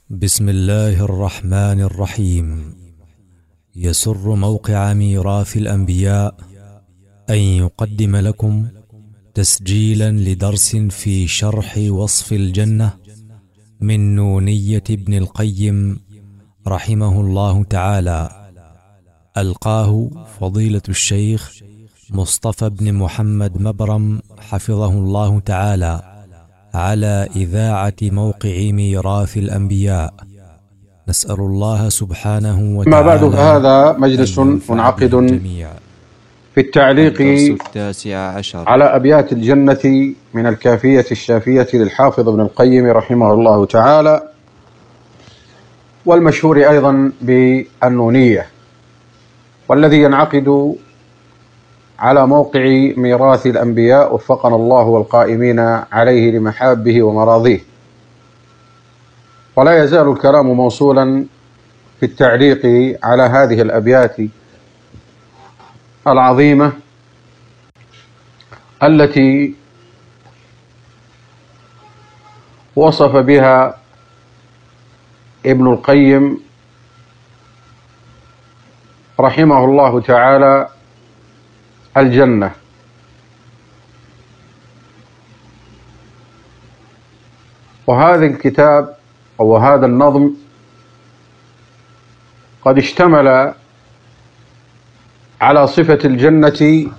بسم الله الرحمن الرحيم. يسر موقع ميراث الأنبياء أن يقدم لكم تسجيلا لدرس في شرح وصف الجنة من نونية ابن القيم رحمه الله تعالى، ألقاه فضيلة الشيخ مصطفى بن محمد مبرم حفظه الله تعالى على إذاعة موقع ميراث الأنبياء. نسأل الله سبحانه وتعالى. ما بعد، فهذا مجلس منعقد في التعليق على أبيات الجنة من الكافية الشافية للحافظ ابن القيم رحمه الله تعالى، والمشهور أيضا بالنونية، والذي ينعقد على موقع ميراث الأنبياء وفقنا الله والقائمين عليه لمحابه ومراضيه. ولا يزال الكلام موصولا في التعليق على هذه الأبيات العظيمة التي وصف بها ابن القيم رحمه الله تعالى الجنة. وهذا الكتاب أو هذا النظم قد اشتمل على صفة الجنة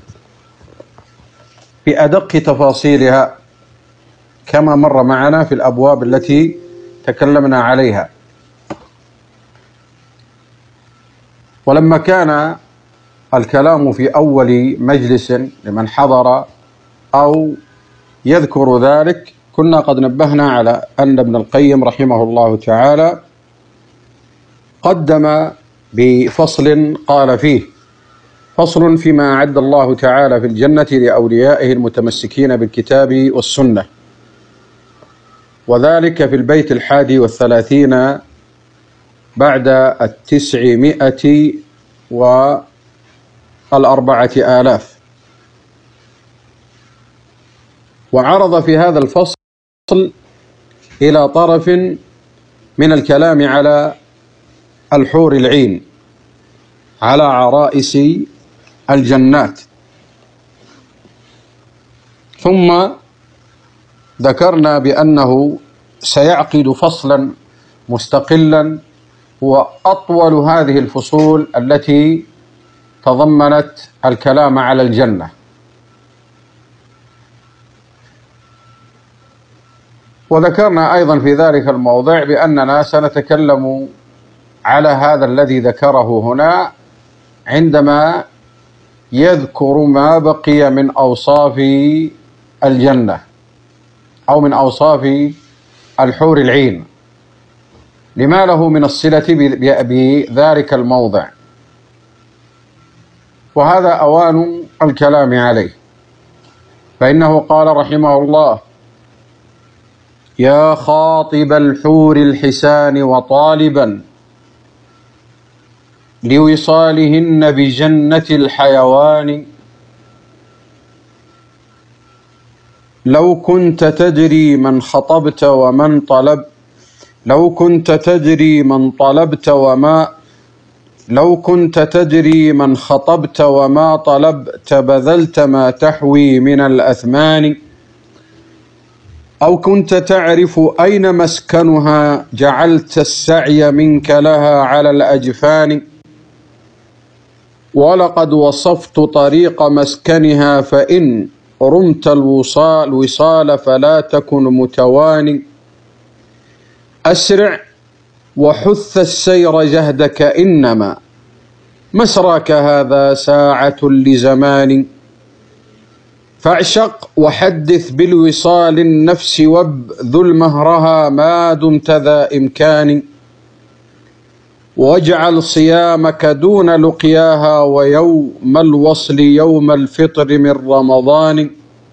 بأدق تفاصيلها كما مر معنا في الأبواب التي تكلمنا عليها. ولما كان الكلام في أول مجلس لمن حضر أو يذكر ذلك، كنا قد نبهنا على أن ابن القيم رحمه الله تعالى قدم بفصل قال فيه: فصل فيما أعد الله تعالى في الجنة لأوليائه المتمسكين بالكتاب والسنة، وذلك في البيت 31 بعد 904,000. وعرض في هذا الفصل إلى طرف من الكلام على الحور العين، على عرائس الجنات، ثم ذكرنا بأنه سيعقد فصلا مستقلا هو أطول هذه الفصول التي تضمنت الكلام على الجنة. وذكرنا أيضا في ذلك الموضع بأننا سنتكلم على هذا الذي ذكره هنا عندما يذكر ما بقي من أوصاف الجنة أو من أوصاف الحور العين، لما له من الصلة بذلك الموضع، وهذا أوان الكلام عليه. فإنه قال رحمه الله: يا خاطب الحور الحسان وطالبا لوصالهن بجنة الحيوان، لو كنت تدري من خطبت ومن طلب، لو كنت تدري من طلبت وما، لو كنت تدري من خطبت وما طلبت بذلت ما تحوي من الأثمان، أو كنت تعرف أين مسكنها جعلت السعي منك لها على الأجفان، ولقد وصفت طريق مسكنها فإن رمت الوصال فلا تكن متواني، أسرع وحث السير جهدك إنما مسراك هذا ساعة لزمان، فاعشق وحدث بالوصال النفس وابذل مهرها ما دمت ذا إمكان، واجعل صيامك دون لقياها ويوم الوصل يوم الفطر من رمضان،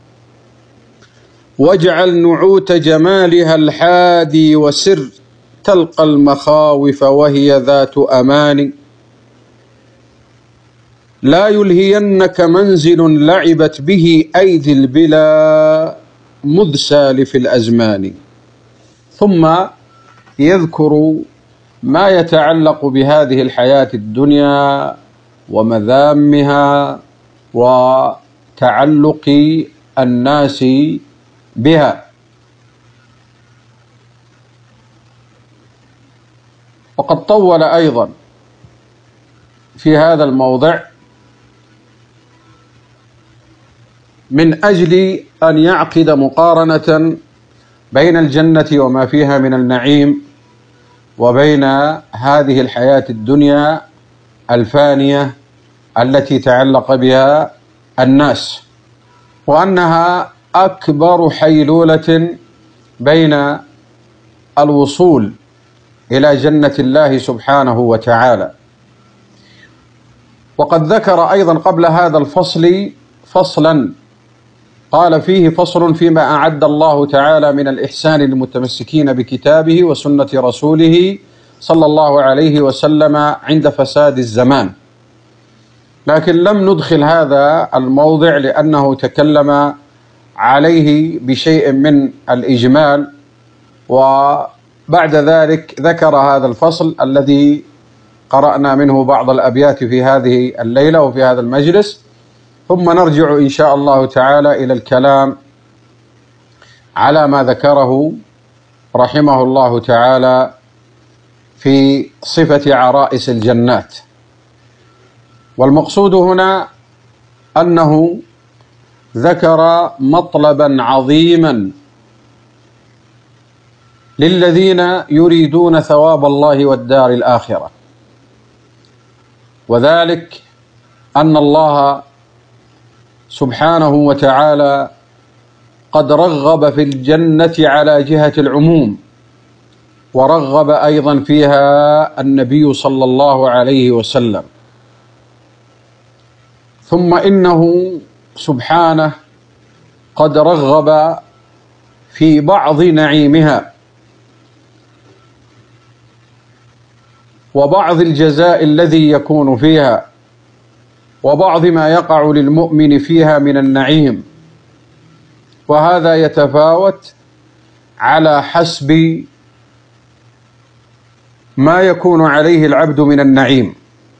واجعل نعوت جمالها الحادي وسر تلقى المخاوف وهي ذات أمان، لا يلهينك منزل لعبت به أيدي البلا مذ سالف الأزمان. ثم يذكر ما يتعلق بهذه الحياة الدنيا ومذامها وتعلق الناس بها. وقد طول أيضا في هذا الموضع من أجل أن يعقد مقارنة بين الجنة وما فيها من النعيم وبين هذه الحياة الدنيا الفانية التي تعلق بها الناس، وأنها أكبر حيلولة بين الوصول إلى جنة الله سبحانه وتعالى. وقد ذكر أيضا قبل هذا الفصل فصلا قال فيه فصل فيما أعد الله تعالى من الإحسان للمتمسكين بكتابه وسنة رسوله صلى الله عليه وسلم عند فساد الزمان، لكن لم ندخل هذا الموضع لأنه تكلم عليه بشيء من الإجمال، وبعد ذلك ذكر هذا الفصل الذي قرأنا منه بعض الأبيات في هذه الليلة وفي هذا المجلس، ثم نرجع إن شاء الله تعالى إلى الكلام على ما ذكره رحمه الله تعالى في صفة عرائس الجنات. والمقصود هنا أنه ذكر مطلبا عظيما للذين يريدون ثواب الله والدار الآخرة، وذلك أن الله سبحانه وتعالى قد رغب في الجنة على جهة العموم، ورغب أيضا فيها النبي صلى الله عليه وسلم. ثم إنه سبحانه قد رغب في بعض نعيمها وبعض الجزاء الذي يكون فيها وبعض ما يقع للمؤمن فيها من النعيم، وهذا يتفاوت على حسب ما يكون عليه العبد من النعيم.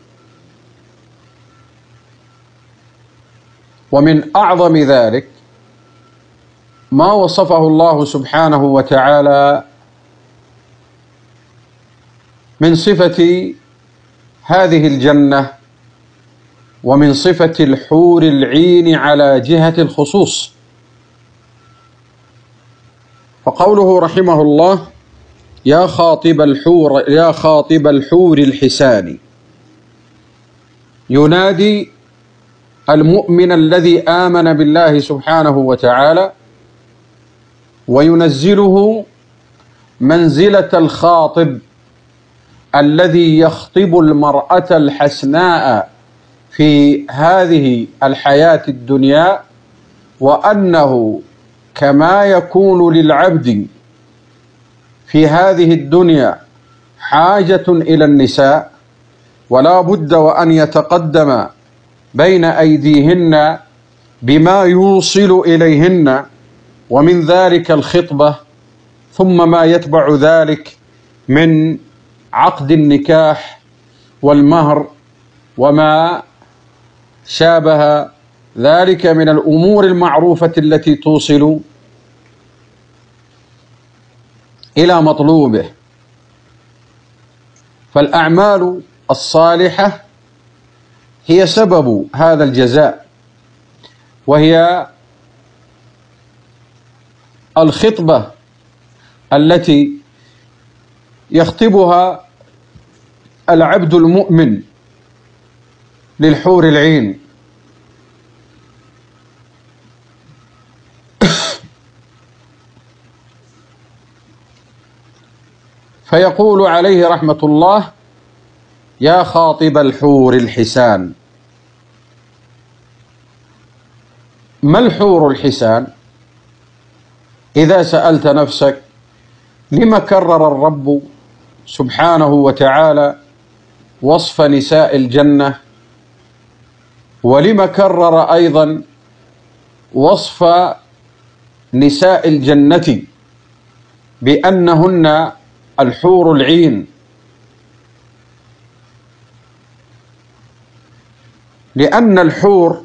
ومن أعظم ذلك ما وصفه الله سبحانه وتعالى من صفة هذه الجنة ومن صفة الحور العين على جهة الخصوص. فقوله رحمه الله: يا خاطب الحور الحسان، ينادي المؤمن الذي آمن بالله سبحانه وتعالى وينزله منزلة الخاطب الذي يخطب المرأة الحسناء في هذه الحياة الدنيا، وأنه كما يكون للعبد في هذه الدنيا حاجة إلى النساء، ولا بد وأن يتقدم بين أيديهن بما يوصل إليهن، ومن ذلك الخطبة، ثم ما يتبع ذلك من عقد النكاح والمهر وما شابه ذلك من الأمور المعروفة التي توصل إلى مطلوبه. فالأعمال الصالحة هي سبب هذا الجزاء، وهي الخطبة التي يخطبها العبد المؤمن للحور العين. فيقول عليه رحمة الله: يا خاطب الحور الحسان. ما الحور الحسان؟ إذا سألت نفسك لما كرر الرب سبحانه وتعالى وصف نساء الجنة، ولما كرر أيضا وصف نساء الجنة بأنهن الحور العين، لأن الحور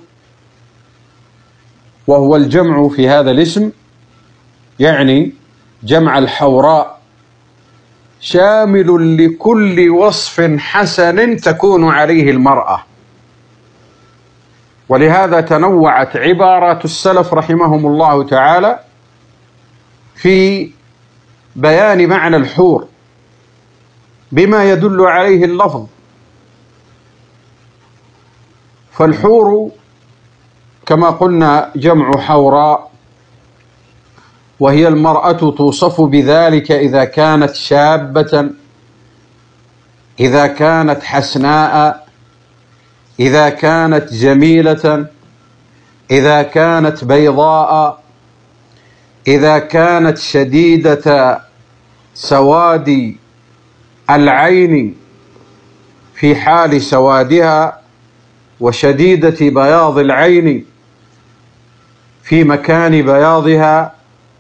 وهو الجمع في هذا الاسم يعني جمع الحوراء، شامل لكل وصف حسن تكون عليه المرأة. ولهذا تنوعت عبارات السلف رحمهم الله تعالى في بيان معنى الحور بما يدل عليه اللفظ. فالحور كما قلنا جمع حوراء، وهي المرأة توصف بذلك إذا كانت شابة، إذا كانت حسناء، إذا كانت جميلة، إذا كانت بيضاء، إذا كانت شديدة سواد العين في حال سوادها، وشديدة بياض العين في مكان بياضها.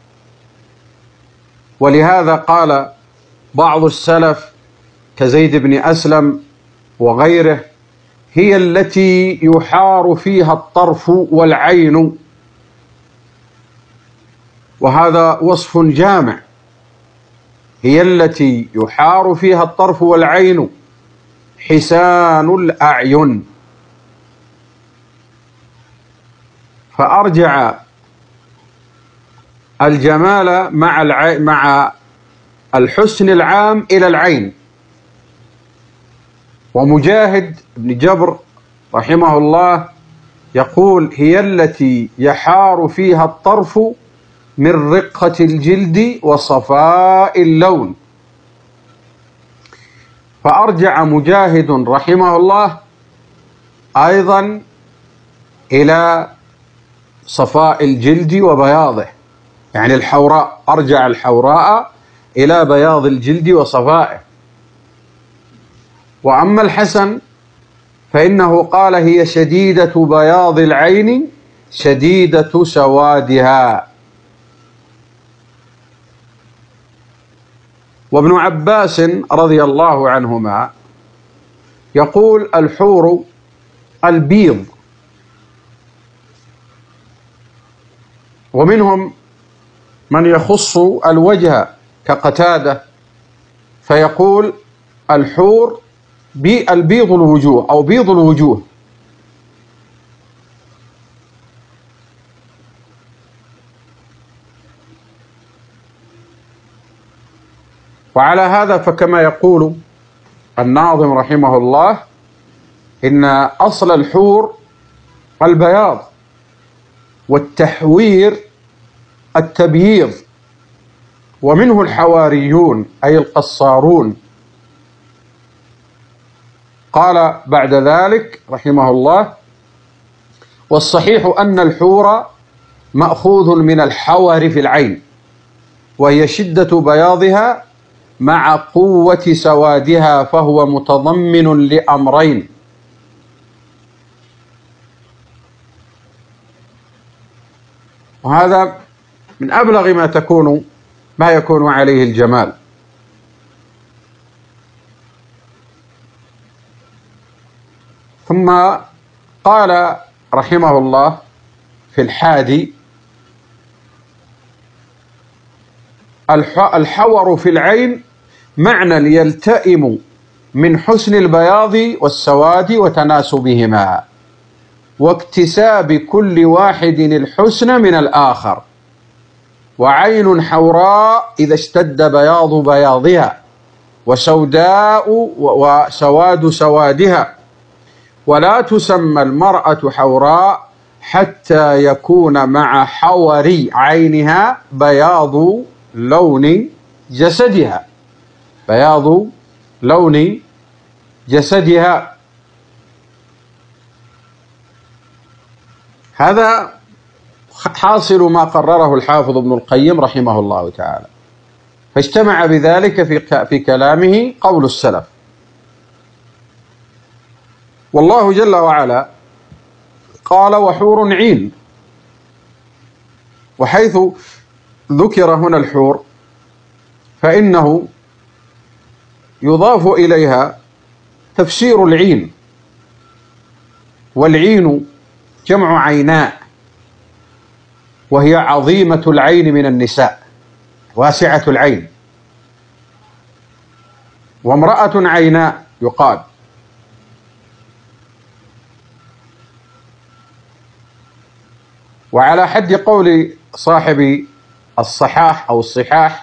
ولهذا قال بعض السلف كزيد بن أسلم وغيره: هي التي يحار فيها الطرف والعين. وهذا وصف جامع، هي التي يحار فيها الطرف والعين حسان الأعين. فأرجع الجمال مع الحسن العام إلى العين. ومجاهد بن جبر رحمه الله يقول: هي التي يحار فيها الطرف من رقة الجلد وصفاء اللون. فأرجع مجاهد رحمه الله أيضا إلى صفاء الجلد وبياضه، يعني الحوراء، أرجع الحوراء إلى بياض الجلد وصفائه. وأما الحسن فإنه قال: هي شديدة بياض العين شديدة سوادها. وابن عباس رضي الله عنهما يقول: الحور البيض. ومنهم من يخص الوجه كقتادة فيقول: الحور البيض الوجوه أو بيض الوجوه. وعلى هذا فكما يقول الناظم رحمه الله: إن أصل الحور البياض، والتحوير التبييض، ومنه الحواريون أي القصارون. قال بعد ذلك رحمه الله: والصحيح أن الحور مأخوذ من الحور في العين، وهي شدة بياضها مع قوة سوادها، فهو متضمن لأمرين: وهذا من أبلغ ما يكون عليه الجمال. ثم قال رحمه الله في الحادي: الحور في العين معنى يلتئم من حسن البياض والسواد وتناسبهما، واكتساب كل واحد الحسن من الآخر. وعين حوراء إذا اشتد بياض بياضها، وسوداء وسواد سوادها. ولا تسمى المرأة حوراء حتى يكون مع حور عينها بياض لون جسدها، بياض لون جسدها. هذا حاصل ما قرره الحافظ ابن القيم رحمه الله تعالى، فاجتمع بذلك في كلامه قول السلف. والله جل وعلا قال: وحور عين. وحيث ذكر هنا الحور فإنه يضاف إليها تفسير العين، والعين جمع عيناء، وهي عظيمة العين من النساء، واسعة العين، وامرأة عيناء يقال. وعلى حد قول صاحب الصحاح أو الصحاح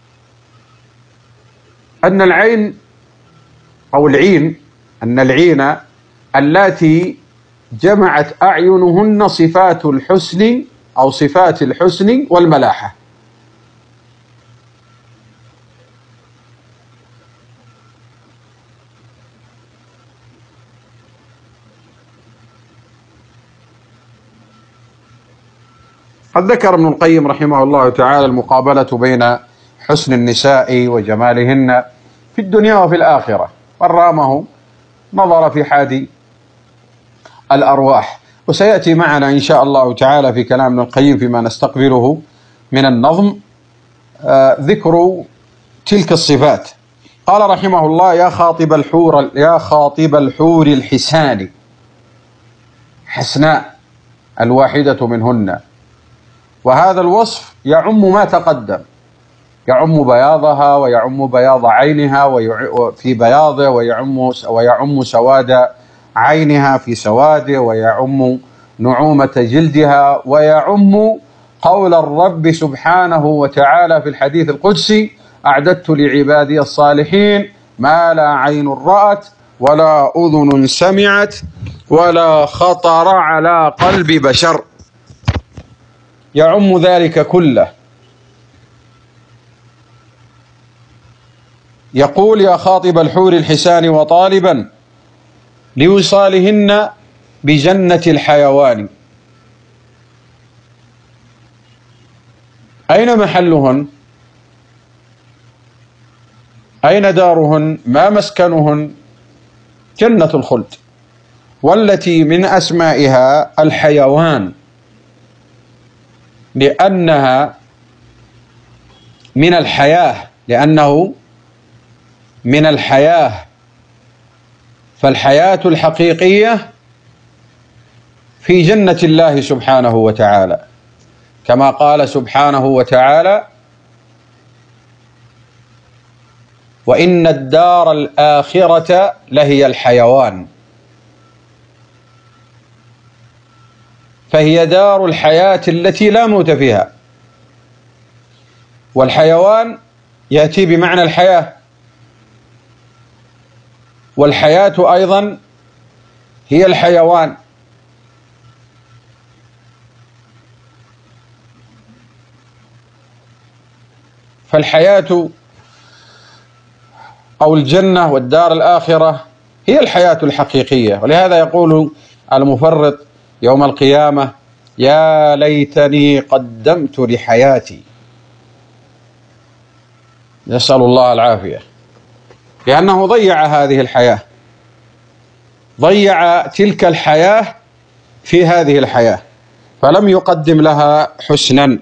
أن العين أو العين أن العين اللاتي جمعت أعينهن صفات الحسن أو صفات الحسن والملاحة. قد ذكر ابن القيم رحمه الله تعالى المقابلة بين حسن النساء وجمالهن في الدنيا وفي الآخرة، والرامه نظر في حاد الأرواح. وسيأتي معنا إن شاء الله تعالى في كلام ابن القيم فيما نستقبله من النظم ذكر تلك الصفات. قال رحمه الله: يا خاطب الحور الحسان، حسناء الواحدة منهن. وهذا الوصف يعم ما تقدم، يعم بياضها ويعم بياض عينها في بياضه، ويعم سواد عينها في سواده، ويعم نعومة جلدها، ويعم قول الرب سبحانه وتعالى في الحديث القدسي: أعددت لعبادي الصالحين ما لا عين رأت ولا أذن سمعت ولا خطر على قلب بشر. يعم ذلك كله. يقول: يا خاطب الحور الحسان وطالبا لوصالهن بجنة الحيوان. أين محلهن؟ أين دارهن؟ ما مسكنهن؟ جنة الخلد، والتي من أسمائها الحيوان، لأنها من الحياة، لأنه من الحياة. فالحياة الحقيقية في جنة الله سبحانه وتعالى، كما قال سبحانه وتعالى: وإن الدار الآخرة لهي الحيوان. فهي دار الحياة التي لا موت فيها. والحيوان يأتي بمعنى الحياة، والحياة أيضا هي الحيوان. فالحياة أو الجنة والدار الآخرة هي الحياة الحقيقية. ولهذا يقول المفرط يوم القيامة: يا ليتني قدمت لحياتي. نسأل الله العافية، لأنه ضيع هذه الحياة، ضيع تلك الحياة في هذه الحياة، فلم يقدم لها حسنا.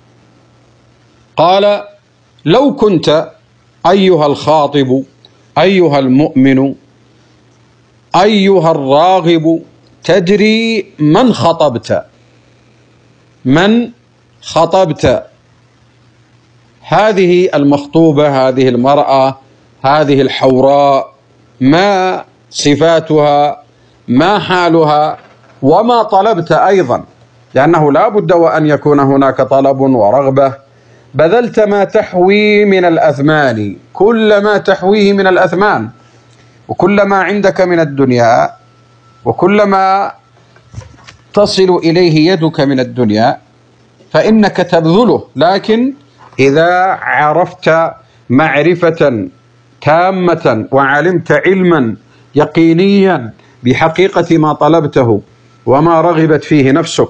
قال: لو كنت أيها الخاطب أيها المؤمن أيها الراغب تدري من خطبت. من خطبت، هذه المخطوبة، هذه المرأة، هذه الحوراء، ما صفاتها، ما حالها، وما طلبت أيضا، لأنه لا بد وأن يكون هناك طلب ورغبة. بذلت ما تحوي من الأثمان، كل ما تحويه من الأثمان، وكل ما عندك من الدنيا، وكل ما تصل إليه يدك من الدنيا، فإنك تبذله. لكن إذا عرفت معرفة تامة وعلمت علما يقينيا بحقيقة ما طلبته وما رغبت فيه نفسك،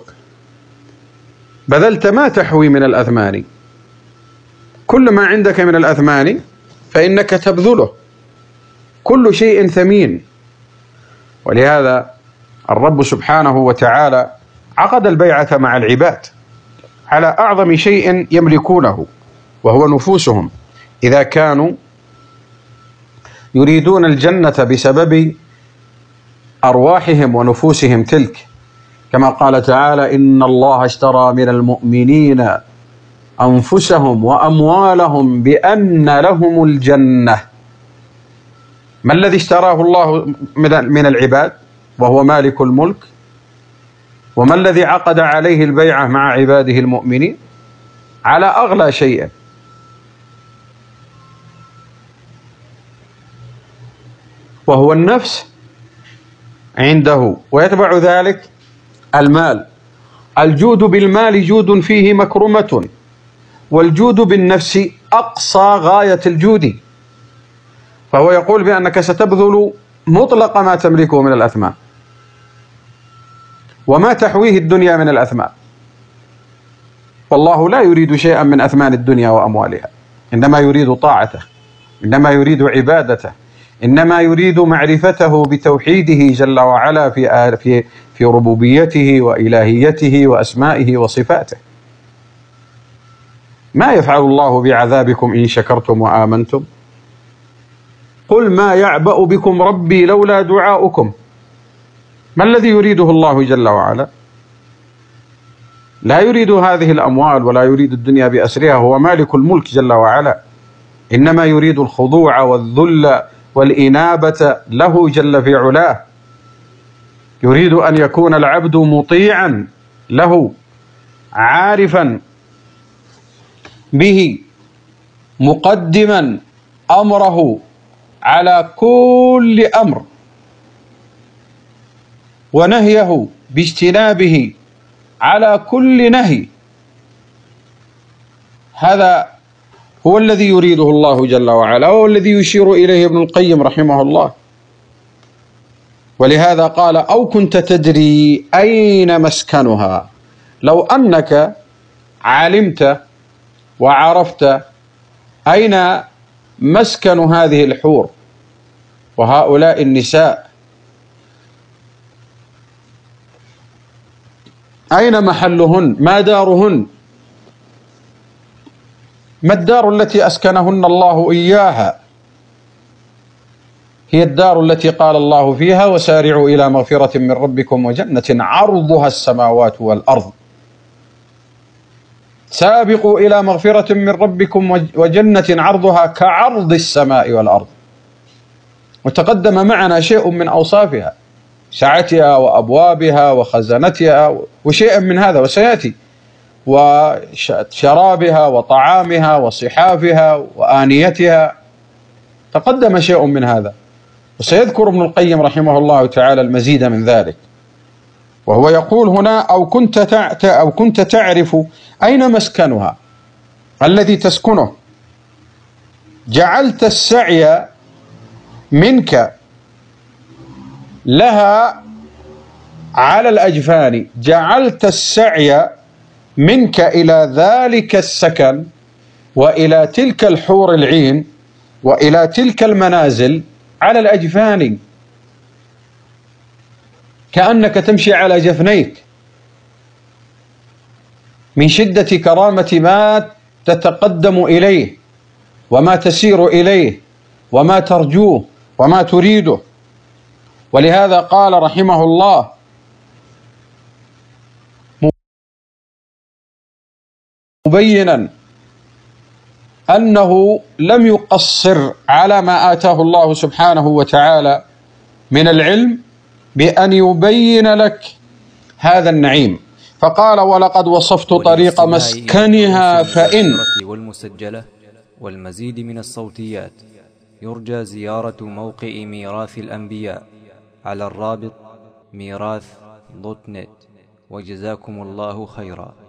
بذلت ما تحوي من الأثمان، كل ما عندك من الأثمان فإنك تبذله. كل شيء ثمين. ولهذا الرب سبحانه وتعالى عقد البيعة مع العباد على أعظم شيء يملكونه، وهو نفوسهم. إذا كانوا يريدون الجنة بسبب أرواحهم ونفوسهم تلك، كما قال تعالى: إن الله اشترى من المؤمنين أنفسهم وأموالهم بأن لهم الجنة. ما الذي اشتراه الله من العباد وهو مالك الملك؟ وما الذي عقد عليه البيعة مع عباده المؤمنين؟ على أغلى شيء، وهو النفس عنده، ويتبع ذلك المال. الجود بالمال جود فيه مكرمة، والجود بالنفس أقصى غاية الجود. فهو يقول بأنك ستبذل مطلق ما تملكه من الأثمان وما تحويه الدنيا من الأثمان، والله لا يريد شيئا من أثمان الدنيا وأموالها، إنما يريد طاعته، إنما يريد عبادته، إنما يريد معرفته بتوحيده جل وعلا في ربوبيته وإلهيته وأسمائه وصفاته. ما يفعل الله بعذابكم إن شكرتم وآمنتم؟ قل ما يعبأ بكم ربي لولا دعاؤكم. ما الذي يريده الله جل وعلا؟ لا يريد هذه الأموال ولا يريد الدنيا بأسرها، هو مالك الملك جل وعلا، إنما يريد الخضوع والذل والإنابة له جل في علاه. يريد أن يكون العبد مطيعا له، عارفا به، مقدما أمره على كل أمر، ونهيه باجتنابه على كل نهي. هذا هو الذي يريده الله جل وعلا، وهو الذي يشير إليه ابن القيم رحمه الله. ولهذا قال: أو كنت تدري أين مسكنها. لو أنك علمت وعرفت أين مسكن هذه الحور وهؤلاء النساء، أين محلهن، ما دارهن، ما الدار التي أسكنهن الله إياها؟ هي الدار التي قال الله فيها: وسارعوا إلى مغفرة من ربكم وجنة عرضها السماوات والأرض. سابقوا إلى مغفرة من ربكم وجنة عرضها كعرض السماء والأرض. وتقدم معنا شيء من أوصافها، سعتها وأبوابها وخزنتها وشيء من هذا، وسيأتي، وشرابها وطعامها وصحافها وآنيتها، تقدم شيء من هذا. وسيذكر ابن القيم رحمه الله تعالى المزيد من ذلك، وهو يقول هنا: أو كنت تعرف أين مسكنها الذي تسكنه، جعلت السعي منك لها على الأجفان، جعلت السعي منك إلى ذلك السكن وإلى تلك الحور العين وإلى تلك المنازل على الأجفان، كأنك تمشي على جفنيك من شدة كرامة ما تتقدم إليه وما تسير إليه وما ترجوه وما تريده. ولهذا قال رحمه الله: مبينا أنه لم يقصر على ما آتاه الله سبحانه وتعالى من العلم بأن يبين لك هذا النعيم، فقال: ولقد وصفت طريق مسكنها فإن. والمسجلة والمزيد من الصوتيات يرجى زيارة موقع ميراث الأنبياء على الرابط ميراث.net. وجزاكم الله خيرا.